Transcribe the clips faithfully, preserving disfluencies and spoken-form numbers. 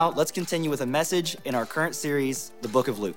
Let's continue with a message in our current series, the Book of Luke.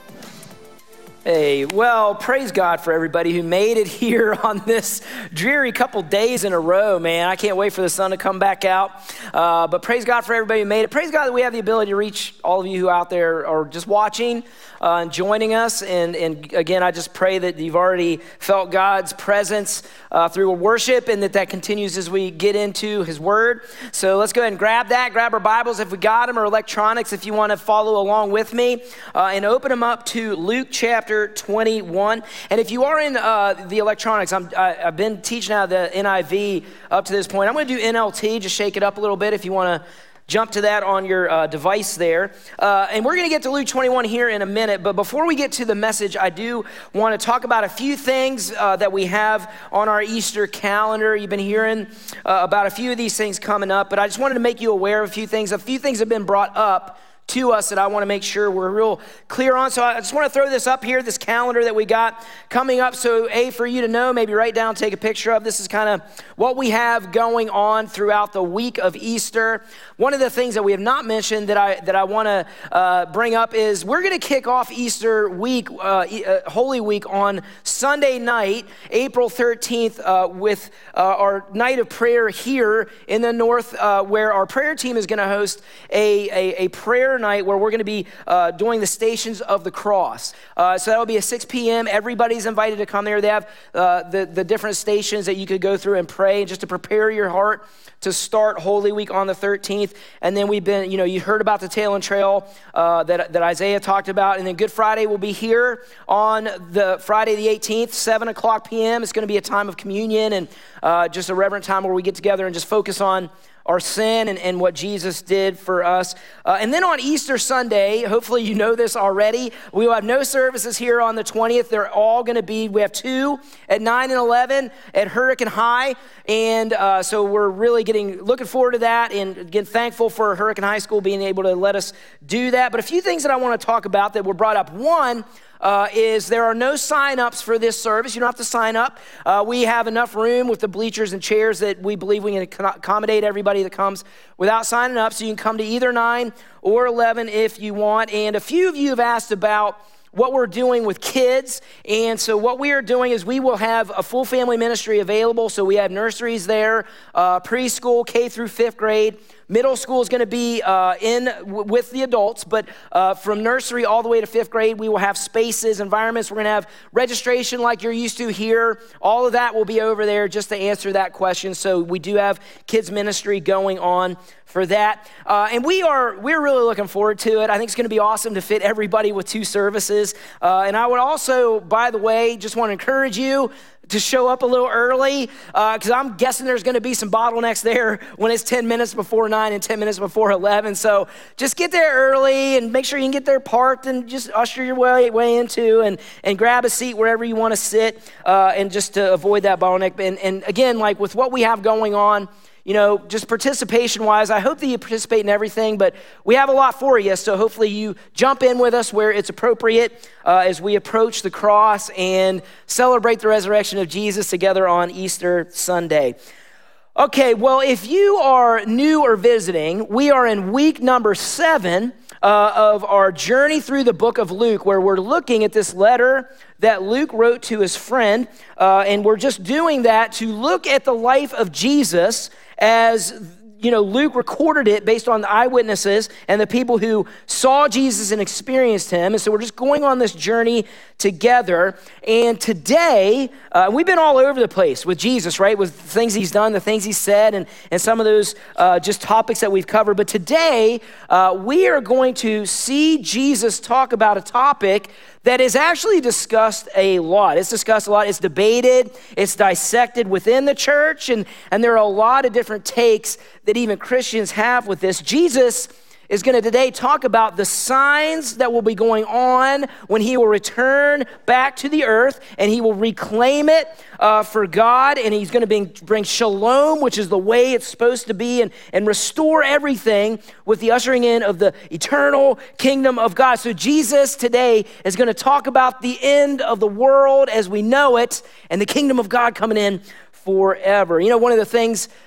Hey, well, praise God for everybody who made it here on this dreary couple days in a row, man. I can't wait for the sun to come back out. Uh, but praise God for everybody who made it. Praise God that we have the ability to reach all of you who out there are just watching uh, and joining us. And, and again, I just pray that you've already felt God's presence uh, through worship and that that continues as we get into his word. So let's go ahead and grab that. Grab our Bibles if we got them, or electronics if you want to follow along with me. Uh, and open them up to Luke chapter twenty-one. And if you are in uh, the electronics, I'm, I, I've been teaching out of the N I V up to this point. I'm going to do N L T, just shake it up a little bit if you want to jump to that on your uh, device there. Uh, and we're going to get to Luke twenty-one here in a minute. But before we get to the message, I do want to talk about a few things uh, that we have on our Easter calendar. You've been hearing uh, about a few of these things coming up, but I just wanted to make you aware of a few things. A few things have been brought up to us that I want to make sure we're real clear on. So I just want to throw this up here, this calendar that we got coming up. So A, for you to know, maybe write down, take a picture of. This is kind of what we have going on throughout the week of Easter. One of the things that we have not mentioned that I that I want to uh, bring up is we're going to kick off Easter week, uh, uh, Holy Week, on Sunday night, April thirteenth, uh, with uh, our night of prayer here in the north, uh, where our prayer team is going to host a, a, a prayer night where we're going to be uh, doing the Stations of the Cross. Uh, so that'll be at six p.m. Everybody's invited to come there. They have uh, the, the different stations that you could go through and pray just to prepare your heart to start Holy Week on the thirteenth. And then we've been, you know, you heard about the Tail and Trail uh, that, that Isaiah talked about. And then Good Friday will be here on the Friday the eighteenth, seven o'clock p.m. It's going to be a time of communion and uh, just a reverent time where we get together and just focus on our sin and, and what Jesus did for us. Uh, and then on Easter Sunday, hopefully you know this already, we will have no services here on the twentieth. They're all going to be, we have two at nine and eleven at Hurricane High. And uh, so we're really getting, looking forward to that, and again, thankful for Hurricane High School being able to let us do that. But a few things that I want to talk about that were brought up. One, Uh, is there are no sign-ups for this service. You don't have to sign up. Uh, we have enough room with the bleachers and chairs that we believe we can accommodate everybody that comes without signing up. So you can come to either nine or eleven if you want. And a few of you have asked about what we're doing with kids. And so what we are doing is we will have a full family ministry available. So we have nurseries there, uh, preschool, K through fifth grade. Middle school is going to be uh, in w- with the adults, but uh, from nursery all the way to fifth grade, we will have spaces, environments. We're going to have registration like you're used to here. All of that will be over there just to answer that question. So we do have kids ministry going on for that. Uh, and we are, we're really looking forward to it. I think it's going to be awesome to fit everybody with two services. Uh, and I would also, by the way, just want to encourage you to show up a little early, because uh, I'm guessing there's going to be some bottlenecks there when it's ten minutes before nine and ten minutes before eleven. So just get there early and make sure you can get there parked and just usher your way, way into and, and grab a seat wherever you want to sit, uh, and just to avoid that bottleneck. And, and again, like with what we have going on, you know, just participation-wise, I hope that you participate in everything, but we have a lot for you, so hopefully you jump in with us where it's appropriate uh, as we approach the cross and celebrate the resurrection of Jesus together on Easter Sunday. Okay, well, if you are new or visiting, we are in week number seven uh, of our journey through the book of Luke, where we're looking at this letter that Luke wrote to his friend, uh, and we're just doing that to look at the life of Jesus as, you know, Luke recorded it based on the eyewitnesses and the people who saw Jesus and experienced him. And so we're just going on this journey together. And today, uh, we've been all over the place with Jesus, right? With the things he's done, the things he said, and, and some of those uh, just topics that we've covered. But today, uh, we are going to see Jesus talk about a topic that is actually discussed a lot. It's discussed a lot. It's debated. It's dissected within the church. And, and there are a lot of different takes that even Christians have with this. Jesus is going to today talk about the signs that will be going on when he will return back to the earth and he will reclaim it uh, for God, and he's going to bring, bring shalom, which is the way it's supposed to be, and, and restore everything with the ushering in of the eternal kingdom of God. So Jesus today is going to talk about the end of the world as we know it and the kingdom of God coming in forever. You know, one of the things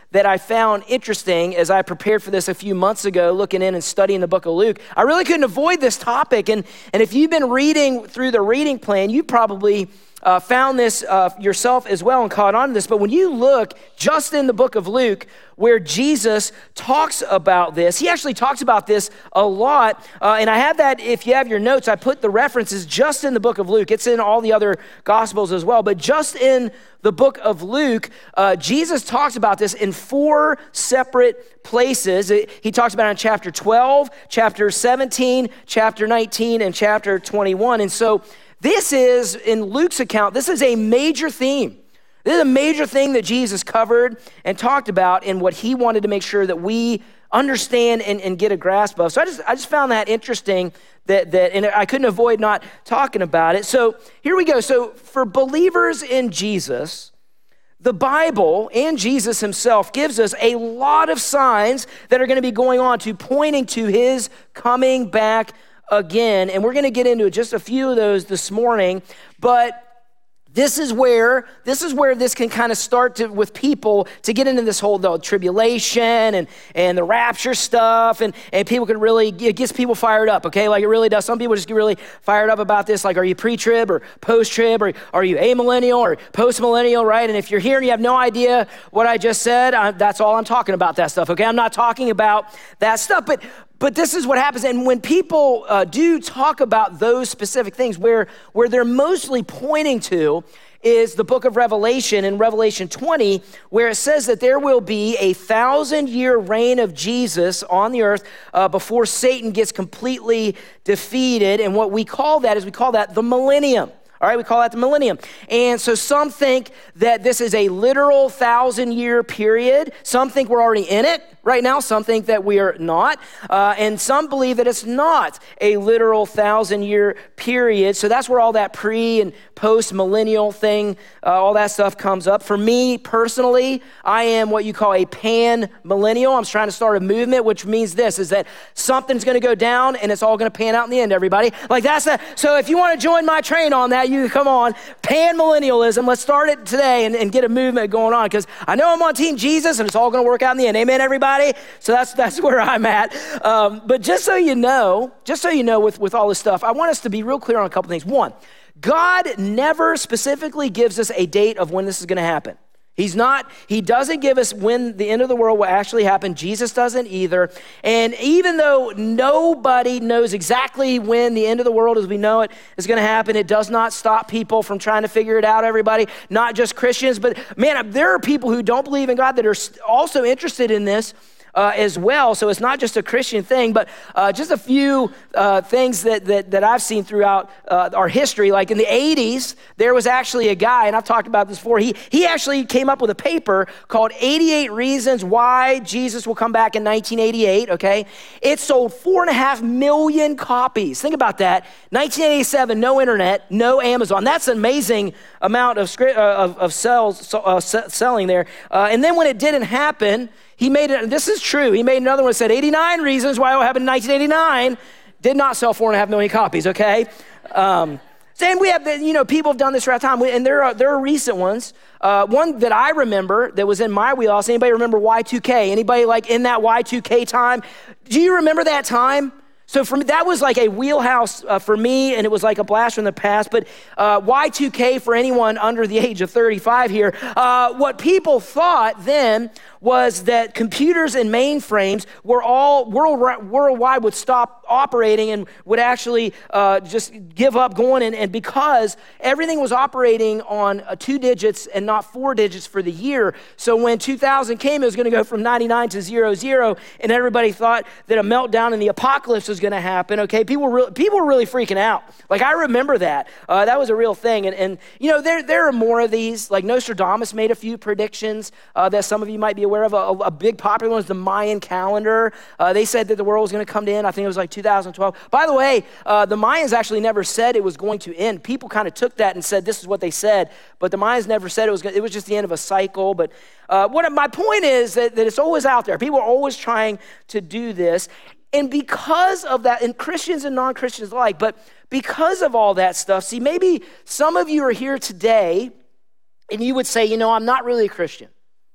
that I found interesting as I prepared for this a few months ago, looking in and studying the book of Luke. I really couldn't avoid this topic. And, and if you've been reading through the reading plan, you probably uh, found this uh, yourself as well and caught on to this. But when you look just in the book of Luke, where Jesus talks about this, he actually talks about this a lot. Uh, and I have that, if you have your notes, I put the references just in the book of Luke. It's in all the other Gospels as well. But just in the book of Luke, uh, Jesus talks about this in four separate places. He talks about it in chapter twelve, chapter seventeen, chapter nineteen, and chapter twenty-one. And so this is, in Luke's account, this is a major theme. This is a major thing that Jesus covered and talked about and what he wanted to make sure that we understand and, and get a grasp of. So I just I just found that interesting that, that, and I couldn't avoid not talking about it. So here we go. So for believers in Jesus, the Bible and Jesus himself gives us a lot of signs that are going to be going on to pointing to his coming back again. And we're going to get into just a few of those this morning, but This is where this is where this can kind of start to, with people to get into this whole the tribulation and, and the rapture stuff, and, and people can really, it gets people fired up, okay? Like it really does. Some people just get really fired up about this, like are you pre-trib or post-trib, or are you amillennial or post-millennial, right? And if you're here and you have no idea what I just said, I, that's all I'm talking about, that stuff, okay? I'm not talking about that stuff, but But this is what happens. And when people uh, do talk about those specific things, where, where they're mostly pointing to is the book of Revelation in Revelation twenty, where it says that there will be a thousand year reign of Jesus on the earth uh, before Satan gets completely defeated. And what we call that is we call that the millennium. All right, we call that the millennium. And so some think that this is a literal thousand year period. Some think we're already in it right now. Some think that we are not. Uh, and some believe that it's not a literal thousand year period. So that's where all that pre and post millennial thing, uh, all that stuff comes up. For me personally, I am what you call a pan millennial. I'm trying to start a movement, which means this, is that something's going to go down and it's all going to pan out in the end, everybody. Like that's the, so if you want to join my train on that, you come on. Pan millennialism. Let's start it today and, and get a movement going on, because I know I'm on Team Jesus and it's all going to work out in the end. Amen, everybody? So that's that's where I'm at. Um, but just so you know, just so you know with, with all this stuff, I want us to be real clear on a couple things. One, God never specifically gives us a date of when this is going to happen. He's not, he doesn't give us when the end of the world will actually happen. Jesus doesn't either. And even though nobody knows exactly when the end of the world as we know it is going to happen, it does not stop people from trying to figure it out, everybody. Not just Christians, but man, there are people who don't believe in God that are also interested in this Uh, as well. So it's not just a Christian thing, but uh, just a few uh, things that, that that I've seen throughout uh, our history. Like in the eighties, there was actually a guy, and I've talked about this before, he, he actually came up with a paper called eighty-eight Reasons Why Jesus Will Come Back in nineteen eighty-eight, okay? It sold four and a half million copies. Think about that. nineteen eighty-seven, no internet, no Amazon. That's an amazing amount of, script, uh, of, of sales, uh, selling there. Uh, and then when it didn't happen, he made it, this is true, he made another one that said eighty-nine Reasons Why It Happened in nineteen eighty-nine, did not sell four and a half million copies, okay? Um, and we have, the, you know, people have done this throughout time, and there are there are recent ones. Uh, one that I remember that was in my wheelhouse, anybody remember Y two K? Anybody like in that Y two K time? Do you remember that time? So for me, that was like a wheelhouse uh, for me, and it was like a blast from the past. But uh, Y two K, for anyone under the age of thirty-five here, uh, what people thought then was that computers and mainframes were all world, worldwide would stop operating and would actually uh, just give up going. And, and because everything was operating on uh, two digits and not four digits for the year. So when two thousand came, it was going to go from ninety-nine to zero, zero. And everybody thought that a meltdown in the apocalypse was going to happen. Okay, people were really, people were really freaking out. Like I remember that. Uh, that was a real thing. And, and you know, there, there are more of these. Like Nostradamus made a few predictions uh, that some of you might be aware of. A, a big popular one was the Mayan calendar. Uh, they said that the world was going to come to end. I think it was like two thousand twelve. By the way, uh, the Mayans actually never said it was going to end. People kind of took that and said this is what they said, but the Mayans never said it was. It was just the end of a cycle. But uh, what my point is that, that it's always out there. People are always trying to do this, and because of that, and Christians and non-Christians alike, but because of all that stuff, see, maybe some of you are here today, and you would say, you know, I'm not really a Christian.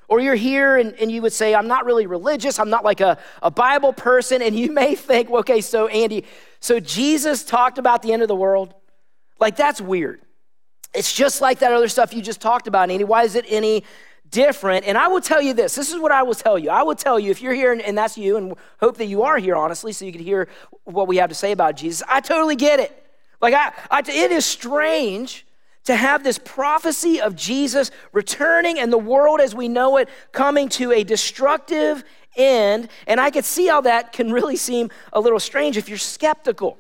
Or you're here and, and you would say, I'm not really religious. I'm not like a, a Bible person. And you may think, well, okay, so Andy, so Jesus talked about the end of the world? Like, that's weird. It's just like that other stuff you just talked about, Andy. Why is it any different? And I will tell you this. This is what I will tell you. I will tell you, if you're here and, and that's you, and hope that you are here, honestly, so you can hear what we have to say about Jesus. I totally get it. Like, I, I it is strange to have this prophecy of Jesus returning and the world as we know it coming to a destructive end. And I could see how that can really seem a little strange if you're skeptical.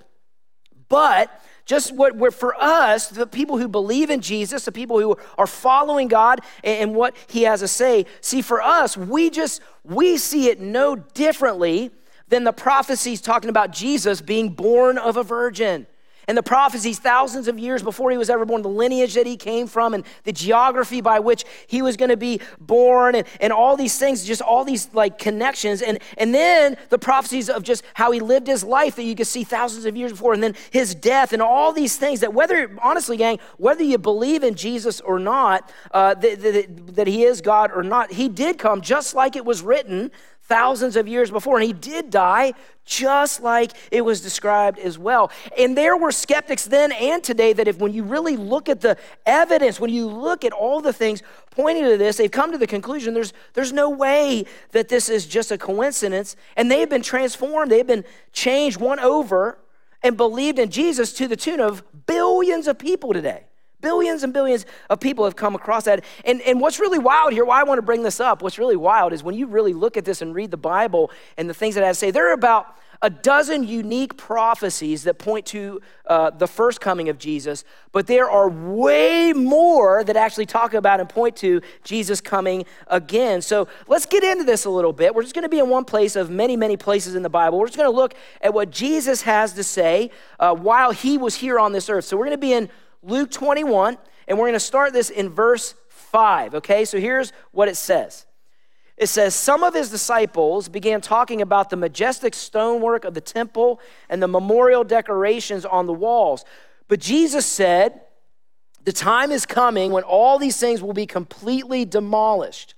But just what we're, for us, the people who believe in Jesus, the people who are following God and, and what he has to say, see, for us, we just, we see it no differently than the prophecies talking about Jesus being born of a virgin. And the prophecies thousands of years before he was ever born, the lineage that he came from and the geography by which he was going to be born and, and all these things, just all these like connections. And, and then the prophecies of just how he lived his life that you could see thousands of years before, and then his death and all these things that whether, honestly, gang, whether you believe in Jesus or not, uh, that, that, that he is God or not, he did come just like it was written thousands of years before, and he did die just like it was described as well. And there were skeptics then and today that if when you really look at the evidence, when you look at all the things pointing to this, they've come to the conclusion there's, there's no way that this is just a coincidence, and they have been transformed, they've been changed, won over, and believed in Jesus to the tune of billions of people today. Billions and billions of people have come across that. And, and what's really wild here, why I want to bring this up, what's really wild is when you really look at this and read the Bible and the things that it has to say, there are about a dozen unique prophecies that point to uh, the first coming of Jesus, but there are way more that actually talk about and point to Jesus coming again. So let's get into this a little bit. We're just going to be in one place of many, many places in the Bible. We're just going to look at what Jesus has to say uh, while he was here on this earth. So we're going to be in Luke twenty-one, and we're going to start this in verse five, okay? So here's what it says. It says, some of his disciples began talking about the majestic stonework of the temple and the memorial decorations on the walls. But Jesus said, the time is coming when all these things will be completely demolished.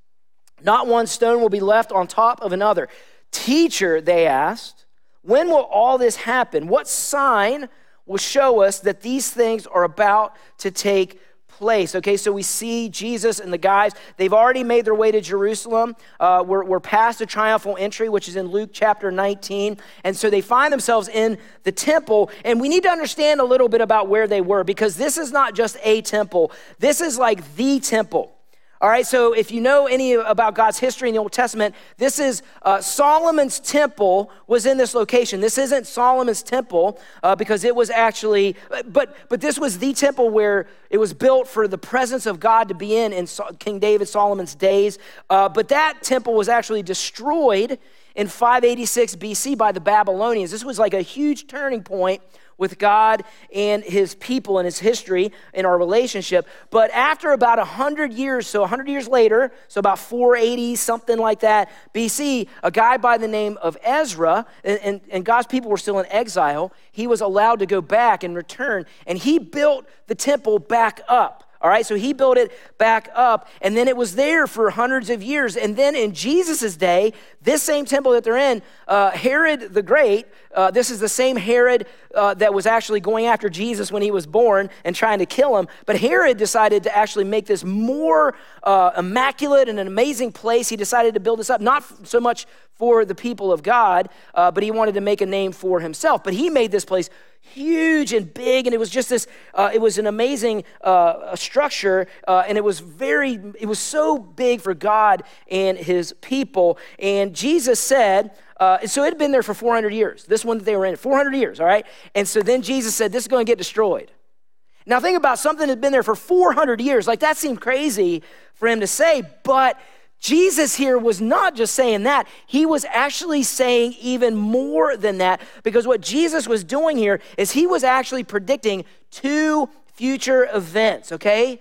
Not one stone will be left on top of another. Teacher, they asked, when will all this happen? What sign will show us that these things are about to take place? Okay, so we see Jesus and the guys, they've already made their way to Jerusalem. Uh, we're, we're past the triumphal entry, which is in Luke chapter nineteen. And so they find themselves in the temple. And we need to understand a little bit about where they were, because this is not just a temple. This is like the temple. All right, so if you know any about God's history in the Old Testament, this is uh, Solomon's temple was in this location. This isn't Solomon's temple uh, because it was actually, but but this was the temple where it was built for the presence of God to be in in King David, Solomon's days. Uh, but that temple was actually destroyed in five eighty-six B C by the Babylonians. This was like a huge turning point with God and his people and his history in our relationship. But after about one hundred years, so one hundred years later, so about four eighty, something like that, B C, a guy by the name of Ezra, and, and, and God's people were still in exile, he was allowed to go back and return, and he built the temple back up. All right, so he built it back up, and then it was there for hundreds of years. And then in Jesus' day, this same temple that they're in, uh, Herod the Great, uh, this is the same Herod uh, that was actually going after Jesus when he was born and trying to kill him. But Herod decided to actually make this more uh, immaculate and an amazing place. He decided to build this up, not so much for the people of God, uh, but he wanted to make a name for himself. But he made this place huge and big, and it was just this, uh, it was an amazing uh, structure, uh, and it was very, it was so big for God and his people. And Jesus said, uh, so it had been there for four hundred years, this one that they were in, four hundred years, all right? And so then Jesus said, this is going to get destroyed. Now think about something that had been there for four hundred years. Like, that seemed crazy for him to say, but Jesus here was not just saying that. He was actually saying even more than that, because what Jesus was doing here is he was actually predicting two future events, okay?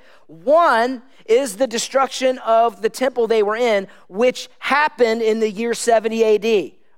One is the destruction of the temple they were in, which happened in the year seventy A D.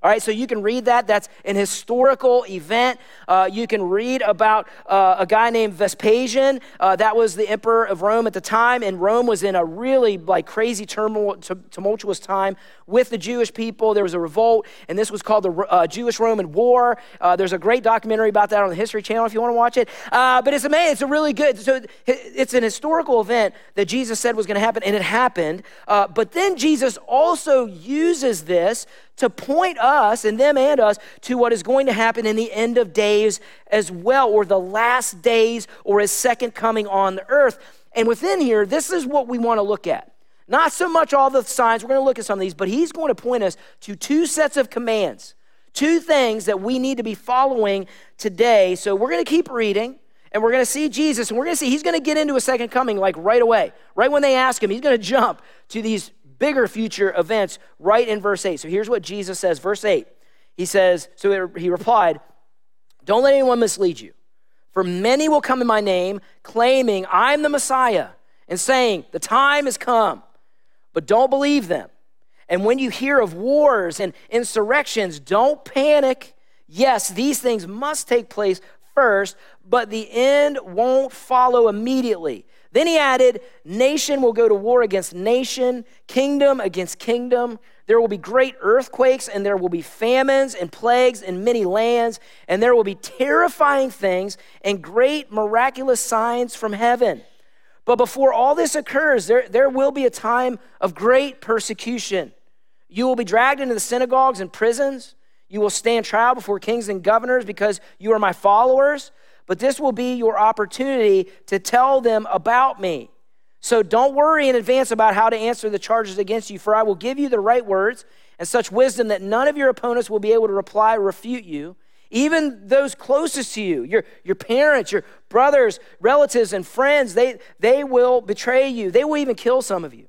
All right, so you can read that. That's an historical event. Uh, you can read about uh, a guy named Vespasian. Uh, that was the emperor of Rome at the time, and Rome was in a really like crazy turmoil, tumultuous time with the Jewish people. There was a revolt, and this was called the uh, Jewish-Roman War. Uh, there's a great documentary about that on the History Channel if you want to watch it. Uh, but it's amazing. It's a really good. So it's an historical event that Jesus said was going to happen, and it happened. Uh, but then Jesus also uses this to point us and them and us to what is going to happen in the end of days as well, or the last days, or his second coming on the earth. And within here, this is what we want to look at. Not so much all the signs, we're going to look at some of these, but he's going to point us to two sets of commands, two things that we need to be following today. So we're going to keep reading, and we're going to see Jesus, and we're going to see he's going to get into a second coming like right away. Right when they ask him, he's going to jump to these bigger future events right in verse eight. So here's what Jesus says, verse eight. He says, so he replied, "Don't let anyone mislead you, for many will come in my name, claiming I'm the Messiah, and saying, the time has come, but don't believe them. And when you hear of wars and insurrections, don't panic. Yes, these things must take place first, but the end won't follow immediately." Then he added, "Nation will go to war against nation, kingdom against kingdom. There will be great earthquakes, and there will be famines and plagues in many lands, and there will be terrifying things and great miraculous signs from heaven. But before all this occurs, there, there will be a time of great persecution. You will be dragged into the synagogues and prisons. You will stand trial before kings and governors because you are my followers. But this will be your opportunity to tell them about me. So don't worry in advance about how to answer the charges against you, for I will give you the right words and such wisdom that none of your opponents will be able to reply or refute you. Even those closest to you, your, your parents, your brothers, relatives, and friends, they, they will betray you. They will even kill some of you.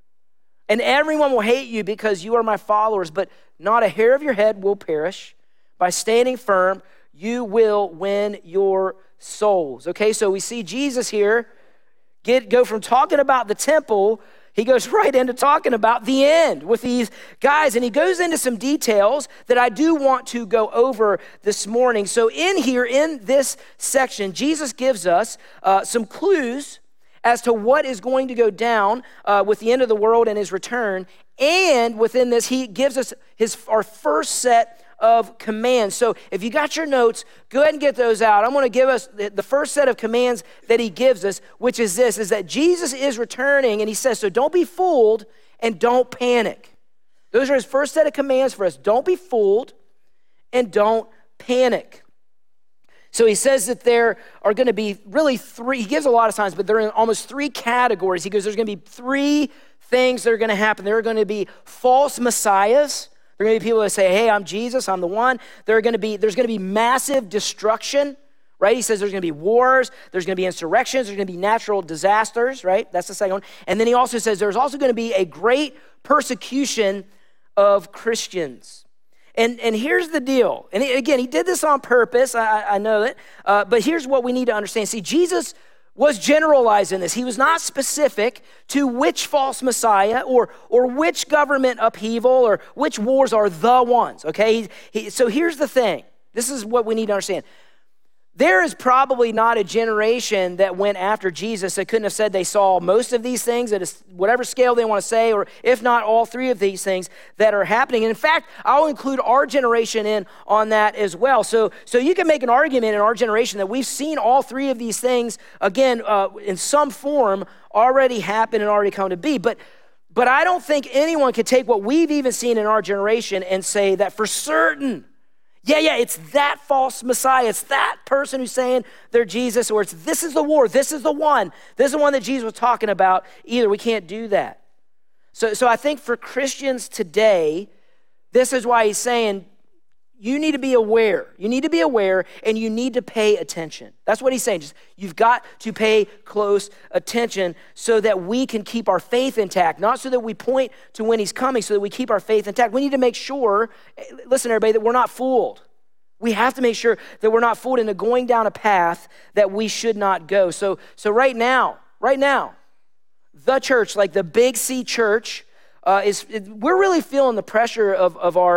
And everyone will hate you because you are my followers, but not a hair of your head will perish. By standing firm, you will win your souls." Okay, so we see Jesus here get go from talking about the temple, he goes right into talking about the end with these guys, and he goes into some details that I do want to go over this morning. So in here, in this section, Jesus gives us uh, some clues as to what is going to go down uh, with the end of the world and his return, and within this, he gives us his our first set of commands. So if you got your notes, go ahead and get those out. I'm going to give us the first set of commands that he gives us, which is this, is that Jesus is returning, and he says, so don't be fooled and don't panic. Those are his first set of commands for us. Don't be fooled and don't panic. So he says that there are going to be really three, he gives a lot of signs, but there are almost three categories. He goes, there's going to be three things that are going to happen. There are going to be false messiahs. There are going to be people that say, hey, I'm Jesus, I'm the one. There are going to be, there's going to be massive destruction, right? He says there's going to be wars, there's going to be insurrections, there's going to be natural disasters, right? That's the second one. And then he also says there's also going to be a great persecution of Christians. And, and here's the deal. And again, he did this on purpose, I, I know that. Uh, but here's what we need to understand. See, Jesus was generalized in this. He was not specific to which false Messiah or, or which government upheaval or which wars are the ones, okay? He, he, so here's the thing. This is what we need to understand. There is probably not a generation that went after Jesus that couldn't have said they saw most of these things at whatever scale they want to say, or if not all three of these things that are happening. And in fact, I'll include our generation in on that as well. So, so you can make an argument in our generation that we've seen all three of these things, again, uh, in some form already happen and already come to be. But, but I don't think anyone could take what we've even seen in our generation and say that for certain, Yeah, yeah, it's that false Messiah. It's that person who's saying they're Jesus, or it's this is the war, this is the one. This is the one that Jesus was talking about. Either we can't do that. So, so I think for Christians today, this is why he's saying you need to be aware. You need to be aware and you need to pay attention. That's what he's saying. Just, you've got to pay close attention so that we can keep our faith intact, not so that we point to when he's coming, so that we keep our faith intact. We need to make sure, listen everybody, that we're not fooled. We have to make sure that we're not fooled into going down a path that we should not go. So, so right now, right now, the church, like the Big C church, Uh, is it, we're really feeling the pressure of, of our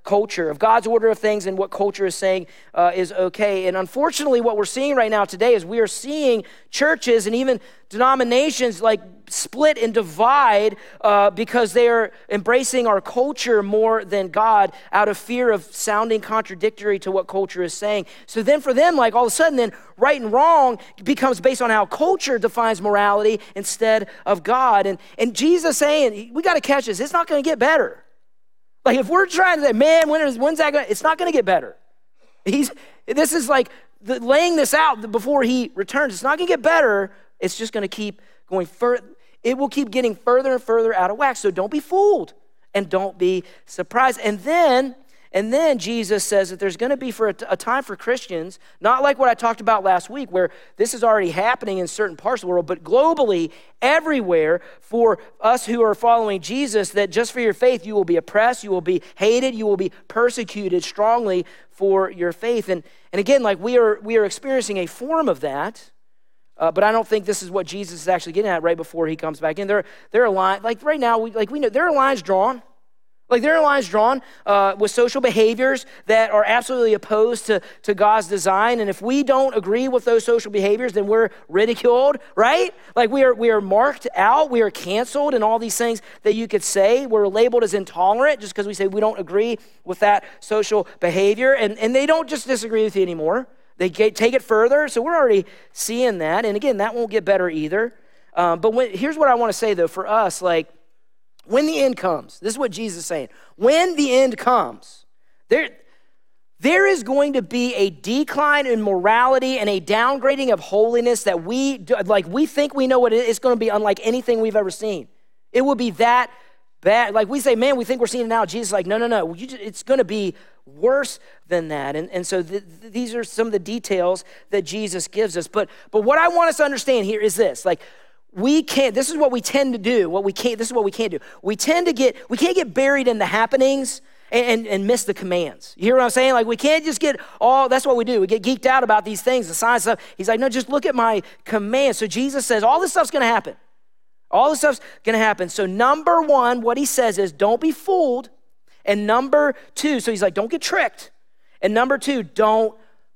culture, of God's order of things and what culture is saying uh, is okay. And unfortunately, what we're seeing right now today is we are seeing churches and even denominations like split and divide uh, because they are embracing our culture more than God out of fear of sounding contradictory to what culture is saying. So then for them, like all of a sudden then right and wrong becomes based on how culture defines morality instead of God. And, and Jesus saying, we got to catch this, it's not going to get better. Like if we're trying to say, man, when is, when's that going to, it's not going to get better. He's, this is like the, laying this out before he returns. It's not going to get better. It's just going to keep going further. It will keep getting further and further out of whack. So don't be fooled and don't be surprised. And then, and then Jesus says that there's going to be for a, a time for Christians, not like what I talked about last week, where this is already happening in certain parts of the world, but globally, everywhere, for us who are following Jesus, that just for your faith, you will be oppressed, you will be hated, you will be persecuted strongly for your faith. And, and again, like we are, we are experiencing a form of that. Uh, but I don't think this is what Jesus is actually getting at right before he comes back in. There, there are lines, like right now, we, like we know, there are lines drawn. Like there are lines drawn uh, with social behaviors that are absolutely opposed to, to God's design. And if we don't agree with those social behaviors, then we're ridiculed, right? Like we are, we are marked out, we are canceled, and all these things that you could say. We're labeled as intolerant just because we say we don't agree with that social behavior. And, and they don't just disagree with you anymore. They get, take it further, so we're already seeing that. And again, that won't get better either. Um, but when, here's what I want to say, though, for us, like, when the end comes, this is what Jesus is saying. When the end comes, there, there is going to be a decline in morality and a downgrading of holiness that we, do, like, we think we know what it is. It's going to be unlike anything we've ever seen. It will be that bad. Like, we say, man, we think we're seeing it now. Jesus is like, no, no, no. You just, it's going to be worse than that. And, and so th- th- these are some of the details that Jesus gives us. But, but what I want us to understand here is this, like, we can't, this is what we tend to do, what we can't, this is what we can't do. We tend to get, we can't get buried in the happenings and, and, and miss the commands. You hear what I'm saying? Like, we can't just get all, that's what we do. We get geeked out about these things, the signs stuff. He's like, no, just look at my commands. So Jesus says, all this stuff's going to happen. All this stuff's going to happen. So number one, what he says is, don't be fooled. And number two, so he's like, don't get tricked. And number two, don't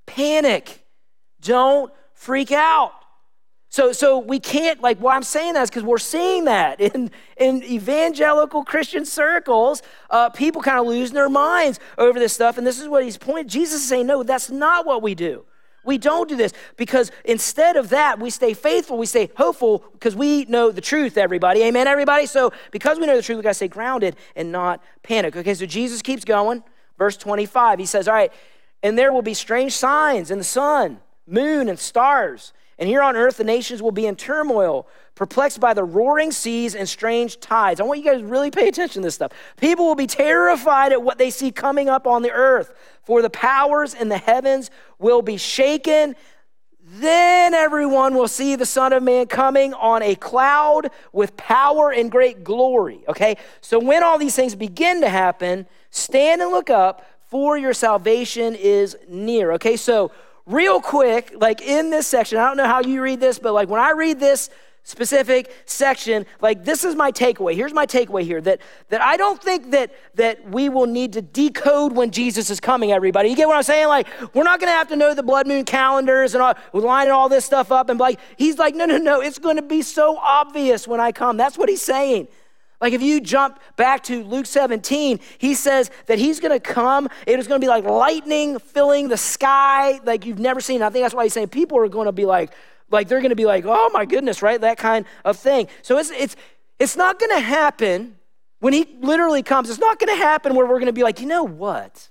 panic. Don't freak out. So, so we can't, like, why I'm saying that is because we're seeing that in, in evangelical Christian circles, uh, people kind of losing their minds over this stuff. And this is what he's pointing. Jesus is saying, no, that's not what we do. We don't do this because instead of that, we stay faithful, we stay hopeful because we know the truth, everybody. Amen, everybody? So because we know the truth, we got to stay grounded and not panic. Okay, so Jesus keeps going. Verse twenty-five, he says, all right, and there will be strange signs in the sun, moon, and stars. And here on earth, the nations will be in turmoil, perplexed by the roaring seas and strange tides. I want you guys to really pay attention to this stuff. People will be terrified at what they see coming up on the earth, for the powers in the heavens will be shaken. Then everyone will see the Son of Man coming on a cloud with power and great glory. Okay, so when all these things begin to happen, stand and look up, for your salvation is near. Okay, so real quick, like in this section, I don't know how you read this, but like when I read this specific section, like this is my takeaway. Here's my takeaway here, that, that I don't think that, that we will need to decode when Jesus is coming, everybody. You get what I'm saying? Like, we're not gonna have to know the blood moon calendars and all, lining all this stuff up and like, he's like, no, no, no, it's gonna be so obvious when I come. That's what he's saying. Like if you jump back to Luke seventeen, he says that he's gonna come, it is gonna be like lightning filling the sky like you've never seen. I think that's why he's saying people are gonna be like, like they're gonna be like, oh my goodness, right? That kind of thing. So it's it's it's not gonna happen when he literally comes. It's not gonna happen where we're gonna be like, you know what?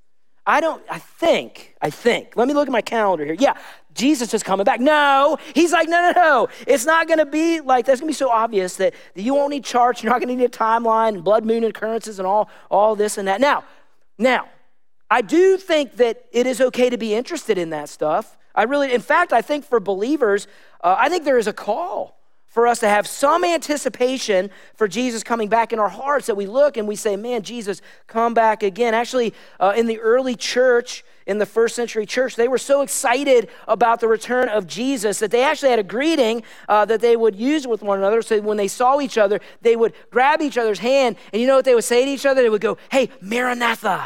I don't, I think, I think, let me look at my calendar here. Yeah, Jesus is coming back. No, he's like, no, no, no. It's not going to be like, that's going to be so obvious that, that you won't need charts. You're not going to need a timeline and blood moon occurrences and all, all this and that. Now, now, I do think that it is okay to be interested in that stuff. I really, in fact, I think for believers, uh, I think there is a call for us to have some anticipation for Jesus coming back in our hearts, that we look and we say, man, Jesus, come back again. Actually, uh, in the early church, in the first century church, they were so excited about the return of Jesus that they actually had a greeting uh, that they would use with one another. So when they saw each other, they would grab each other's hand, and you know what they would say to each other? They would go, hey, Maranatha.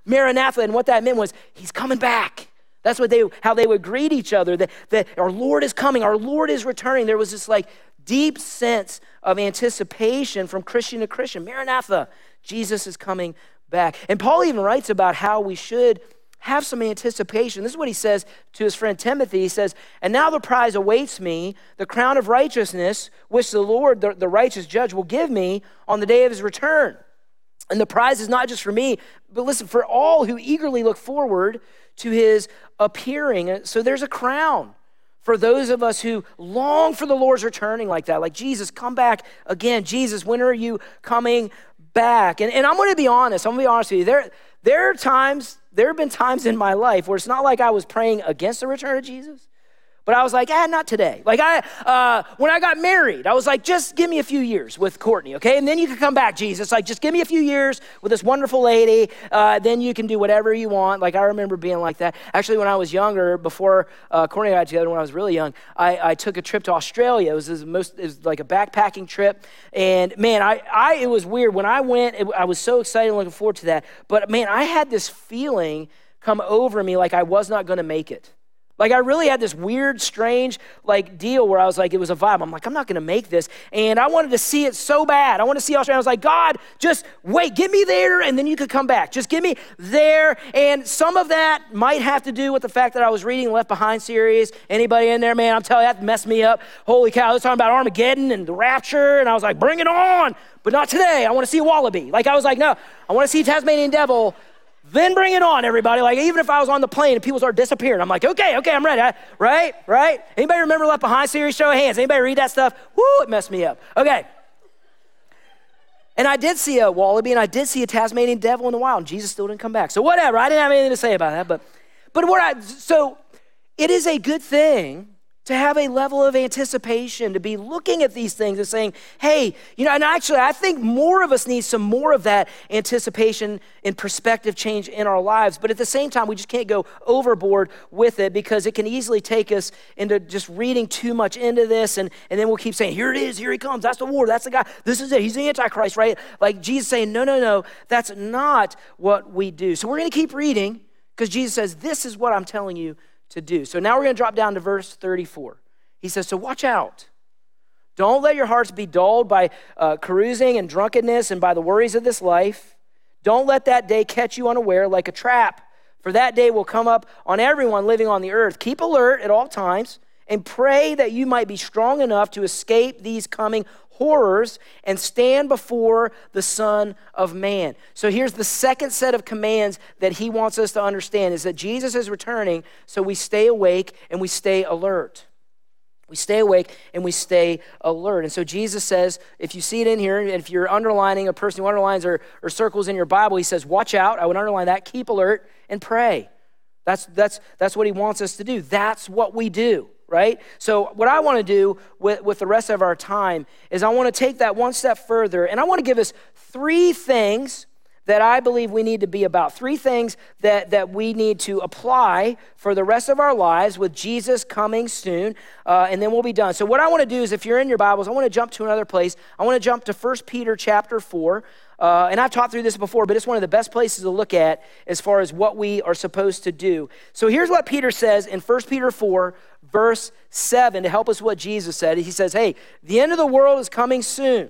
Maranatha, and what that meant was he's coming back. That's what they, how they would greet each other, that, that our Lord is coming, our Lord is returning. There was this like deep sense of anticipation from Christian to Christian. Maranatha, Jesus is coming back. And Paul even writes about how we should have some anticipation. This is what he says to his friend Timothy. He says, and now the prize awaits me, the crown of righteousness, which the Lord, the, the righteous judge, will give me on the day of his return. And the prize is not just for me, but listen, for all who eagerly look forward to his appearing. So there's a crown for those of us who long for the Lord's returning like that. Like, Jesus, come back again. Jesus, when are you coming back? And, and I'm going to be honest. I'm going to be honest with you. There, there are times, there have been times in my life where it's not like I was praying against the return of Jesus, but I was like, ah, not today. Like I, uh, when I got married, I was like, just give me a few years with Courtney, okay? And then you can come back, Jesus. Like, just give me a few years with this wonderful lady. Uh, then you can do whatever you want. Like, I remember being like that. Actually, when I was younger, before uh, Courtney and I got together, when I was really young, I, I took a trip to Australia. It was, this most, it was like a backpacking trip. And man, I, I it was weird. When I went, it, I was so excited and looking forward to that. But man, I had this feeling come over me like I was not going to make it. Like, I really had this weird, strange, like, deal where I was like, it was a vibe. I'm like, I'm not going to make this. And I wanted to see it so bad. I want to see Australia. I was like, God, just wait, get me there, and then you could come back. Just get me there. And some of that might have to do with the fact that I was reading Left Behind series. Anybody in there, man? I'm telling you, that messed me up. Holy cow, I was talking about Armageddon and the rapture, and I was like, bring it on. But not today. I want to see a wallaby. Like, I was like, no, I want to see Tasmanian devil. Then bring it on, everybody. Like, even if I was on the plane and people start disappearing, I'm like, okay, okay, I'm ready. I, right, right? Anybody remember Left Behind series? Show of hands. Anybody read that stuff? Woo, it messed me up. Okay. And I did see a wallaby, and I did see a Tasmanian devil in the wild, and Jesus still didn't come back. So whatever, I didn't have anything to say about that. But, but what I, so it is a good thing to have a level of anticipation, to be looking at these things and saying, hey, you know, and actually I think more of us need some more of that anticipation and perspective change in our lives. But at the same time, we just can't go overboard with it, because it can easily take us into just reading too much into this. And, and then we'll keep saying, here it is, here he comes. That's the war. That's the guy. This is it. He's the Antichrist, right? Like Jesus saying, no, no, no, that's not what we do. So we're going to keep reading, because Jesus says, this is what I'm telling you to do. So now we're going to drop down to verse thirty-four. He says, so watch out. Don't let your hearts be dulled by uh, carousing and drunkenness and by the worries of this life. Don't let that day catch you unaware like a trap, for that day will come up on everyone living on the earth. Keep alert at all times and pray that you might be strong enough to escape these coming horrors and stand before the Son of Man. So here's the second set of commands that he wants us to understand, is that Jesus is returning, so we stay awake and we stay alert. We stay awake and we stay alert. And so Jesus says, if you see it in here, and if you're underlining, a person who underlines or, or circles in your Bible, he says, watch out. I would underline that. Keep alert and pray. That's, that's, that's what he wants us to do. That's what we do. Right? So what I want to do with, with the rest of our time is I want to take that one step further, and I want to give us three things that I believe we need to be about, three things that, that we need to apply for the rest of our lives with Jesus coming soon, uh, and then we'll be done. So what I want to do is, if you're in your Bibles, I want to jump to another place. I want to jump to First Peter chapter four. Uh, and I've taught through this before, but it's one of the best places to look at as far as what we are supposed to do. So here's what Peter says in First Peter four, verse seven, to help us what Jesus said. He says, hey, the end of the world is coming soon.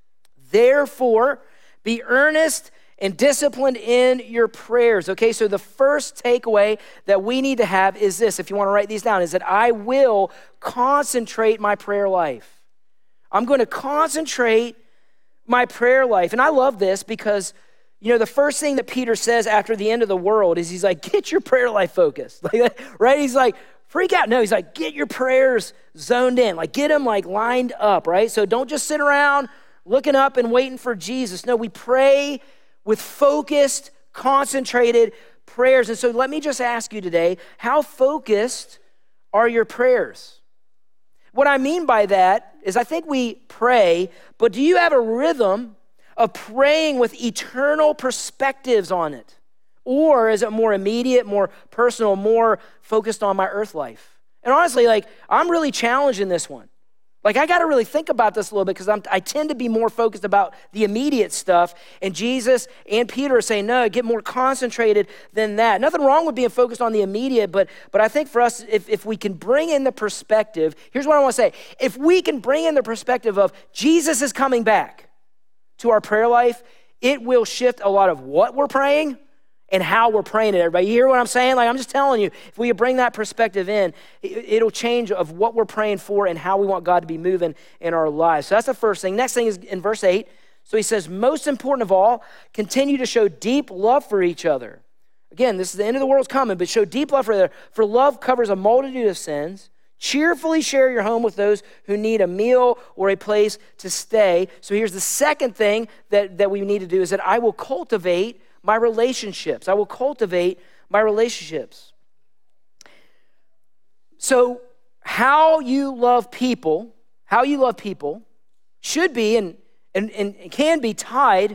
Therefore, be earnest and disciplined in your prayers. Okay, so the first takeaway that we need to have is this, if you want to write these down, is that I will concentrate my prayer life. I'm going to concentrate my prayer life. And I love this because, you know, the first thing that Peter says after the end of the world is he's like, get your prayer life focused. Like, right? He's like, freak out. No, he's like, get your prayers zoned in. Like, get them like lined up, right? So don't just sit around looking up and waiting for Jesus. No, we pray with focused, concentrated prayers. And so let me just ask you today, how focused are your prayers? What I mean by that is I think we pray, but do you have a rhythm of praying with eternal perspectives on it? Or is it more immediate, more personal, more focused on my earth life? And honestly, like, I'm really challenged in this one. Like, I got to really think about this a little bit because I'm, I tend to be more focused about the immediate stuff. And Jesus and Peter are saying, no, get more concentrated than that. Nothing wrong with being focused on the immediate, but, but I think for us, if, if we can bring in the perspective, here's what I want to say. If we can bring in the perspective of Jesus is coming back to our prayer life, it will shift a lot of what we're praying and how we're praying it, everybody. You hear what I'm saying? Like, I'm just telling you, if we bring that perspective in, it'll change of what we're praying for and how we want God to be moving in our lives. So that's the first thing. Next thing is in verse eight. So he says, most important of all, continue to show deep love for each other. Again, this is the end of the world's coming, but show deep love for each other. For love covers a multitude of sins. Cheerfully share your home with those who need a meal or a place to stay. So here's the second thing that, that we need to do is that I will cultivate my relationships. I will cultivate my relationships. So how you love people, how you love people should be and, and, and can be tied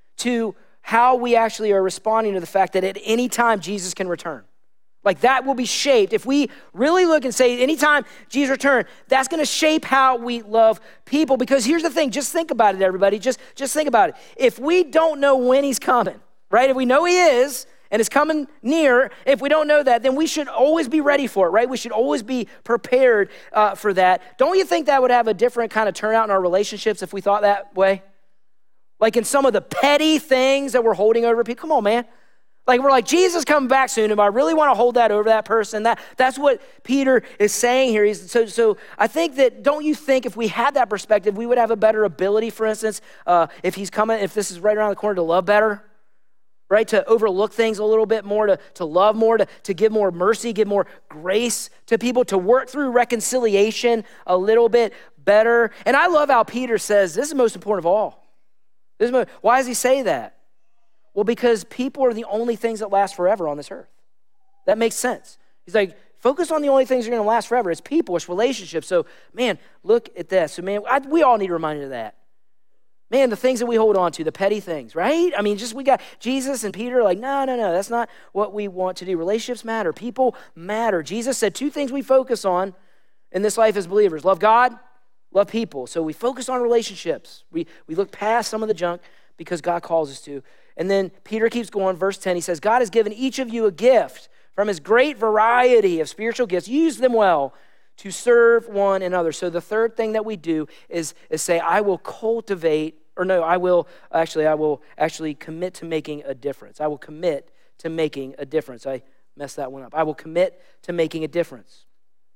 to how we actually are responding to the fact that at any time Jesus can return. Like, that will be shaped. If we really look and say anytime Jesus returns, that's going to shape how we love people. Because here's the thing, just think about it, everybody. Just, just think about it. If we don't know when he's coming, right? If we know he is and it's coming near, if we don't know that, then we should always be ready for it, right? We should always be prepared uh, for that. Don't you think that would have a different kind of turnout in our relationships if we thought that way? Like in some of the petty things that we're holding over people. Come on, man. Like, we're like, Jesus coming back soon. Am I really want to hold that over that person? That That's what Peter is saying here. He's, so, so I think that, don't you think if we had that perspective, we would have a better ability, for instance, uh, if he's coming, if this is right around the corner, to love better? Right, to overlook things a little bit more, to, to love more, to, to give more mercy, give more grace to people, to work through reconciliation a little bit better. And I love how Peter says, this is most important of all. This is most, why does he say that? Well, because people are the only things that last forever on this earth. That makes sense. He's like, focus on the only things that are going to last forever. It's people, it's relationships. So, man, look at this. So, man, I, we all need reminded of that. Man, the things that we hold on to, the petty things, right? I mean, just we got Jesus and Peter like, no, no, no, that's not what we want to do. Relationships matter. People matter. Jesus said two things we focus on in this life as believers. Love God, love people. So we focus on relationships. We, we look past some of the junk because God calls us to. And then Peter keeps going, verse ten, he says, God has given each of you a gift from his great variety of spiritual gifts. Use them well to serve one another. So the third thing that we do is, is say, I will cultivate, or no, I will, actually, I will actually commit to making a difference. I will commit to making a difference. I messed that one up. I will commit to making a difference.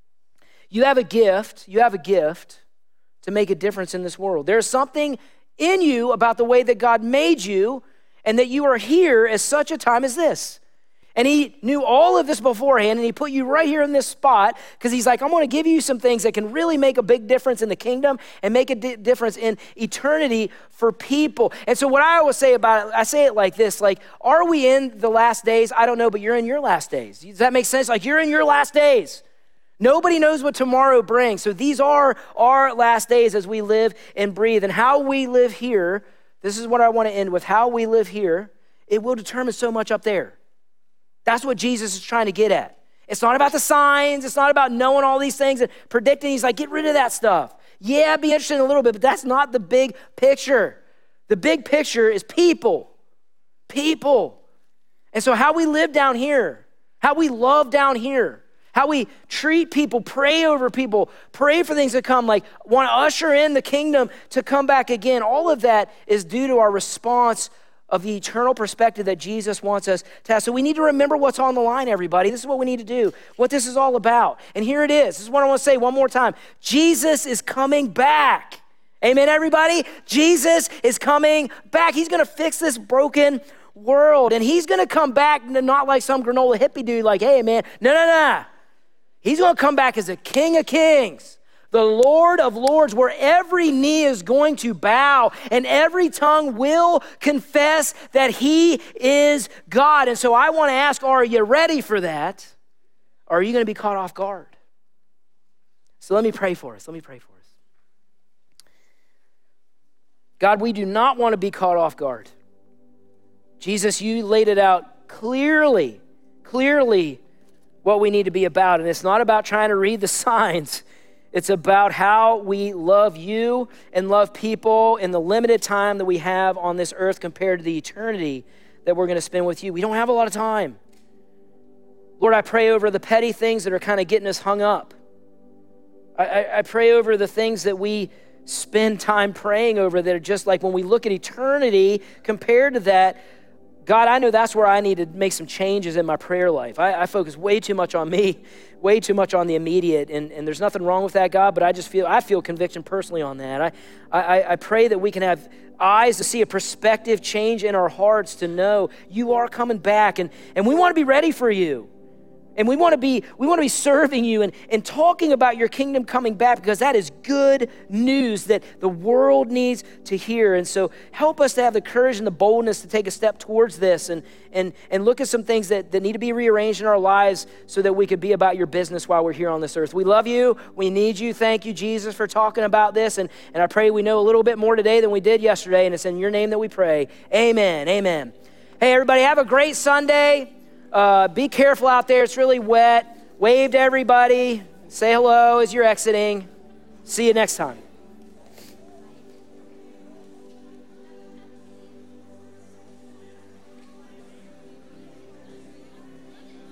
You have a gift, you have a gift to make a difference in this world. There's something in you about the way that God made you and that you are here at such a time as this. And he knew all of this beforehand, and he put you right here in this spot because he's like, I'm going to give you some things that can really make a big difference in the kingdom and make a di- difference in eternity for people. And so what I always say about it, I say it like this, like, are we in the last days? I don't know, but you're in your last days. Does that make sense? Like, you're in your last days. Nobody knows what tomorrow brings. So these are our last days as we live and breathe. And how we live here, this is what I want to end with, how we live here, it will determine so much up there. That's what Jesus is trying to get at. It's not about the signs. It's not about knowing all these things and predicting. He's like, get rid of that stuff. Yeah, be interested in a little bit, but that's not the big picture. The big picture is people. People. And so how we live down here, how we love down here, how we treat people, pray over people, pray for things to come, like want to usher in the kingdom to come back again. All of that is due to our response of the eternal perspective that Jesus wants us to have. So we need to remember what's on the line, everybody. This is what we need to do, what this is all about. And here it is. This is what I want to say one more time. Jesus is coming back. Amen, everybody? Jesus is coming back. He's going to fix this broken world. And he's going to come back not like some granola hippie dude like, hey, man, no, no, no. He's going to come back as a King of Kings, the Lord of Lords, where every knee is going to bow and every tongue will confess that he is God. And so I want to ask, are you ready for that? Or are you going to be caught off guard? So let me pray for us. Let me pray for us. God, we do not want to be caught off guard. Jesus, you laid it out clearly, clearly what we need to be about. And it's not about trying to read the signs. It's about how we love you and love people in the limited time that we have on this earth compared to the eternity that we're going to spend with you. We don't have a lot of time. Lord, I pray over the petty things that are kind of getting us hung up. I, I, I pray over the things that we spend time praying over that are just like when we look at eternity compared to that. God, I know that's where I need to make some changes in my prayer life. I, I focus way too much on me, way too much on the immediate, and, and there's nothing wrong with that, God, but I just feel, I feel conviction personally on that. I, I, I pray that we can have eyes to see a perspective change in our hearts to know you are coming back, and, and we want to be ready for you. And we want to be we want to be serving you and, and talking about your kingdom coming back, because that is good news that the world needs to hear. And so help us to have the courage and the boldness to take a step towards this and and, and look at some things that, that need to be rearranged in our lives so that we could be about your business while we're here on this earth. We love you. We need you. Thank you, Jesus, for talking about this. And, and I pray we know a little bit more today than we did yesterday. And it's in your name that we pray. Amen. Amen. Hey, everybody, have a great Sunday. Uh, be careful out there. It's really wet. Wave to everybody. Say hello as you're exiting. See you next time.